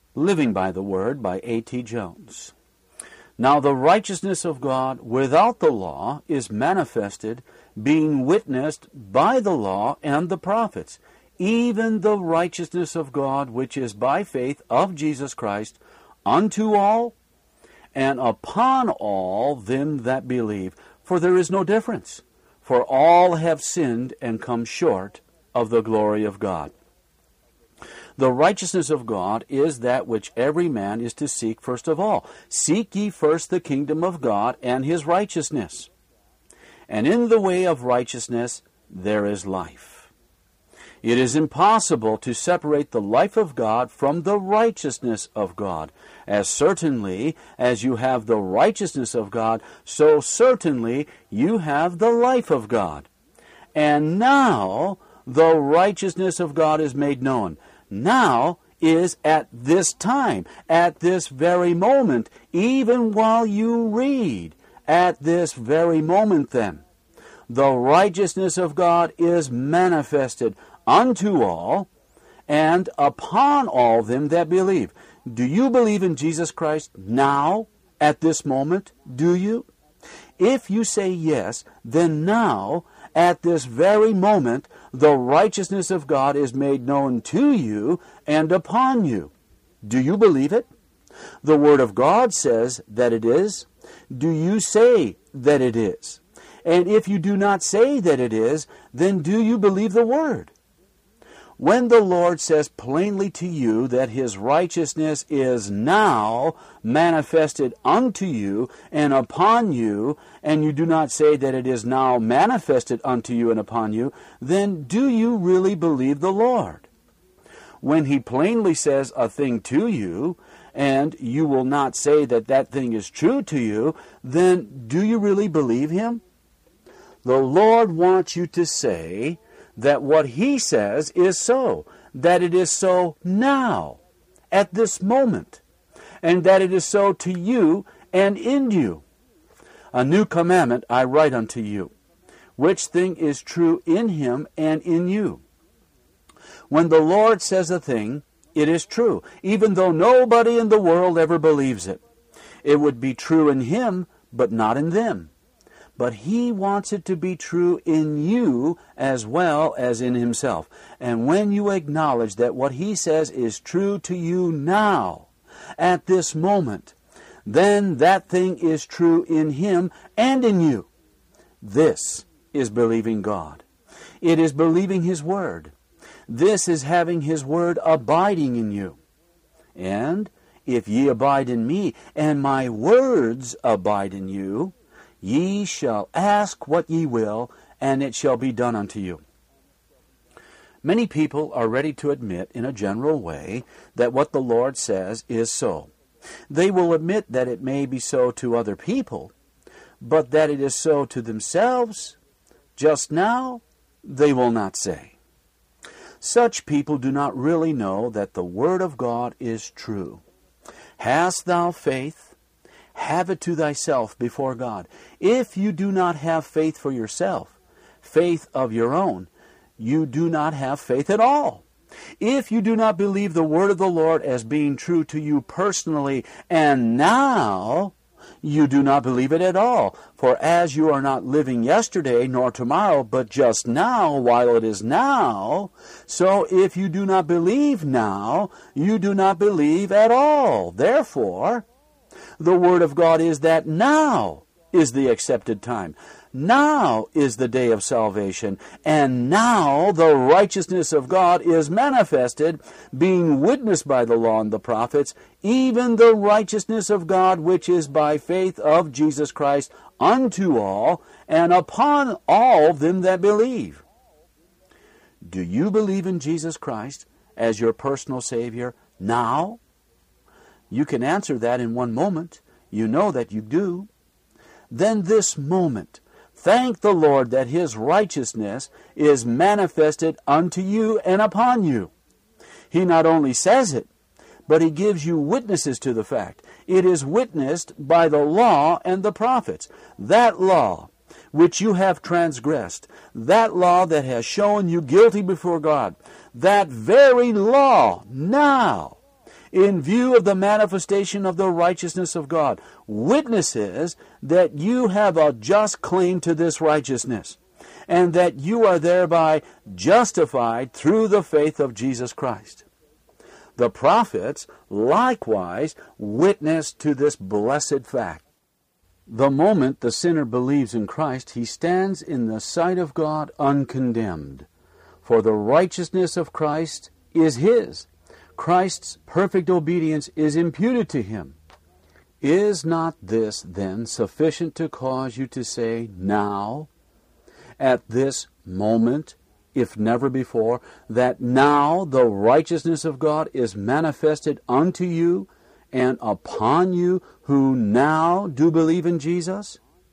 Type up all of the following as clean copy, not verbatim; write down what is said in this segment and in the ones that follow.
Living by the Word by A.T. Jones. Now the righteousness of God without the law is manifested, being witnessed by the law and the prophets, even the righteousness of God which is by faith of Jesus Christ, unto all and upon all them that believe. For there is no difference, for all have sinned and come short of the glory of God. The righteousness of God is that which every man is to seek first of all. Seek ye first the kingdom of God and his righteousness. And in the way of righteousness there is life. It is impossible to separate the life of God from the righteousness of God. As certainly as you have the righteousness of God, so certainly you have the life of God. And now the righteousness of God is made known. Now is at this time, at this very moment, even while you read, at this very moment then. The righteousness of God is manifested unto all and upon all them that believe. Do you believe in Jesus Christ now, at this moment? Do you? If you say yes, then now, at this very moment, the righteousness of God is made known to you and upon you. Do you believe it? The Word of God says that it is. Do you say that it is? And if you do not say that it is, then do you believe the Word? When the Lord says plainly to you that his righteousness is now manifested unto you and upon you, and you do not say that it is now manifested unto you and upon you, then do you really believe the Lord? When he plainly says a thing to you, and you will not say that that thing is true to you, then do you really believe him? The Lord wants you to say that what he says is so, that it is so now, at this moment, and that it is so to you and in you. A new commandment I write unto you, which thing is true in him and in you. When the Lord says a thing, it is true, even though nobody in the world ever believes it. It would be true in him, but not in them. But he wants it to be true in you as well as in himself. And when you acknowledge that what he says is true to you now, at this moment, then that thing is true in him and in you. This is believing God. It is believing his word. This is having his word abiding in you. And if ye abide in me, and my words abide in you, ye shall ask what ye will, and it shall be done unto you. Many people are ready to admit in a general way that what the Lord says is so. They will admit that it may be so to other people, but that it is so to themselves, just now, they will not say. Such people do not really know that the Word of God is true. Hast thou faith? Have it to thyself before God. If you do not have faith for yourself, faith of your own, you do not have faith at all. If you do not believe the word of the Lord as being true to you personally and now, you do not believe it at all. For as you are not living yesterday nor tomorrow, but just now while it is now, so if you do not believe now, you do not believe at all. Therefore, the Word of God is that now is the accepted time. Now is the day of salvation. And now the righteousness of God is manifested, being witnessed by the law and the prophets, even the righteousness of God which is by faith of Jesus Christ unto all and upon all them that believe. Do you believe in Jesus Christ as your personal Savior now? You can answer that in one moment. You know that you do. Then this moment, thank the Lord that his righteousness is manifested unto you and upon you. He not only says it, but he gives you witnesses to the fact. It is witnessed by the law and the prophets. That law which you have transgressed, that law that has shown you guilty before God, that very law now in view of the manifestation of the righteousness of God, witnesses that you have a just claim to this righteousness, and that you are thereby justified through the faith of Jesus Christ. The prophets likewise witness to this blessed fact. The moment the sinner believes in Christ, he stands in the sight of God uncondemned. For the righteousness of Christ is his. Christ's perfect obedience is imputed to him. Is not this, then, sufficient to cause you to say, now, at this moment, if never before, that now the righteousness of God is manifested unto you and upon you who now do believe in Jesus?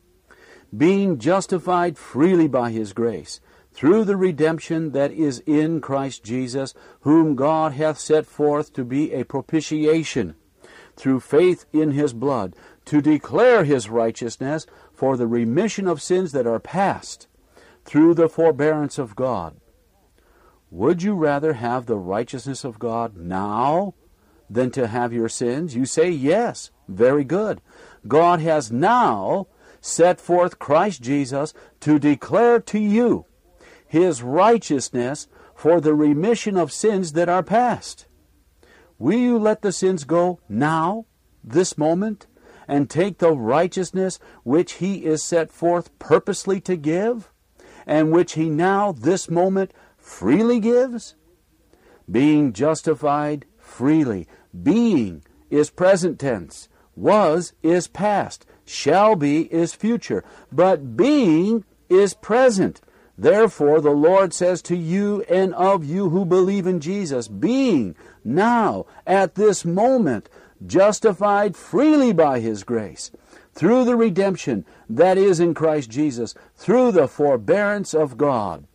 Being justified freely by his grace, through the redemption that is in Christ Jesus, whom God hath set forth to be a propitiation, through faith in his blood, to declare his righteousness for the remission of sins that are past, through the forbearance of God. Would you rather have the righteousness of God now than to have your sins? You say, yes, very good. God has now set forth Christ Jesus to declare to you his righteousness for the remission of sins that are past. Will you let the sins go now, this moment, and take the righteousness which he is set forth purposely to give, and which he now, this moment, freely gives? Being justified freely. Being is present tense. Was is past. Shall be is future. But being is present. Therefore, the Lord says to you and of you who believe in Jesus, being now, at this moment, justified freely by his grace, through the redemption that is in Christ Jesus, through the forbearance of God.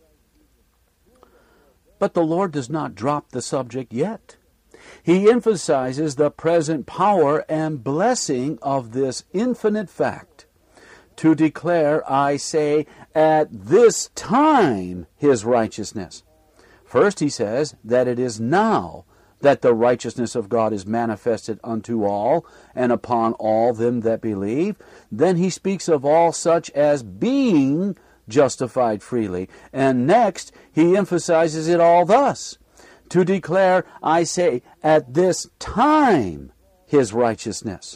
But the Lord does not drop the subject yet. He emphasizes the present power and blessing of this infinite fact, to declare, I say, at this time his righteousness. First he says that it is now that the righteousness of God is manifested unto all and upon all them that believe. Then he speaks of all such as being justified freely. And next he emphasizes it all thus, to declare, I say, at this time his righteousness.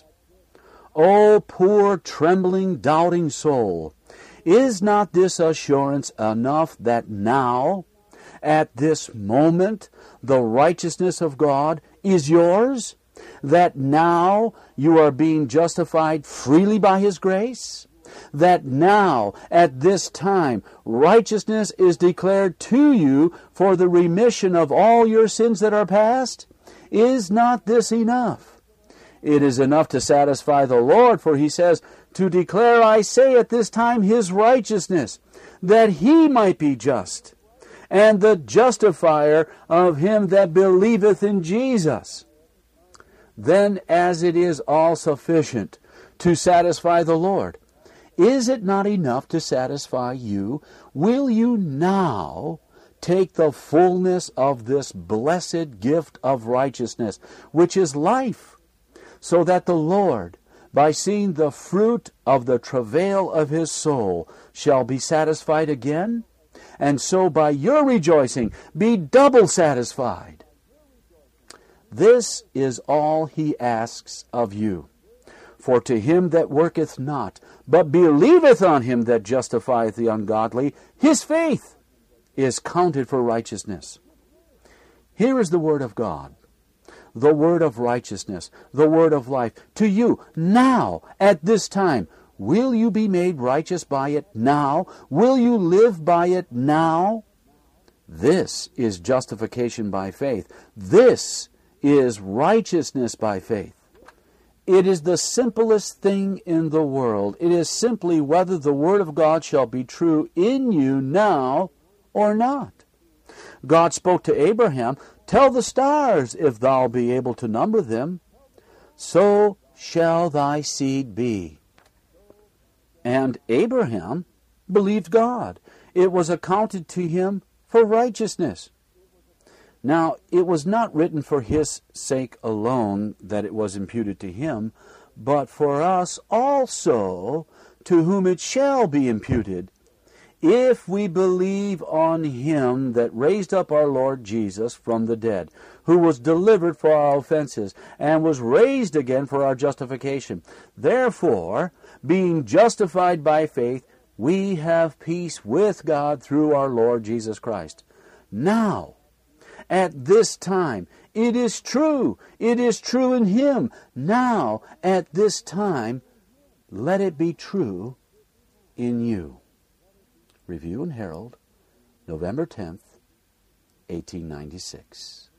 O poor, trembling, doubting soul, is not this assurance enough that now, at this moment, the righteousness of God is yours? That now you are being justified freely by his grace? That now, at this time, righteousness is declared to you for the remission of all your sins that are past? Is not this enough? It is enough to satisfy the Lord, for he says, to declare, I say, at this time his righteousness, that he might be just, and the justifier of him that believeth in Jesus. Then, as it is all sufficient to satisfy the Lord, is it not enough to satisfy you? Will you now take the fullness of this blessed gift of righteousness, which is life, so that the Lord, by seeing the fruit of the travail of his soul, shall be satisfied again? And so by your rejoicing be double satisfied. This is all he asks of you. For to him that worketh not, but believeth on him that justifieth the ungodly, his faith is counted for righteousness. Here is the word of God, the word of righteousness, the word of life, to you now, at this time. Will you be made righteous by it now? Will you live by it now? This is justification by faith. This is righteousness by faith. It is the simplest thing in the world. It is simply whether the word of God shall be true in you now or not. God spoke to Abraham, tell the stars if thou be able to number them. So shall thy seed be. And Abraham believed God. It was accounted to him for righteousness. Now, it was not written for his sake alone that it was imputed to him, but for us also, to whom it shall be imputed, if we believe on him that raised up our Lord Jesus from the dead, who was delivered for our offenses, and was raised again for our justification. Therefore, being justified by faith, we have peace with God through our Lord Jesus Christ. Now, at this time, it is true in him. Now, at this time, let it be true in you. Review and Herald, November 10th, 1896.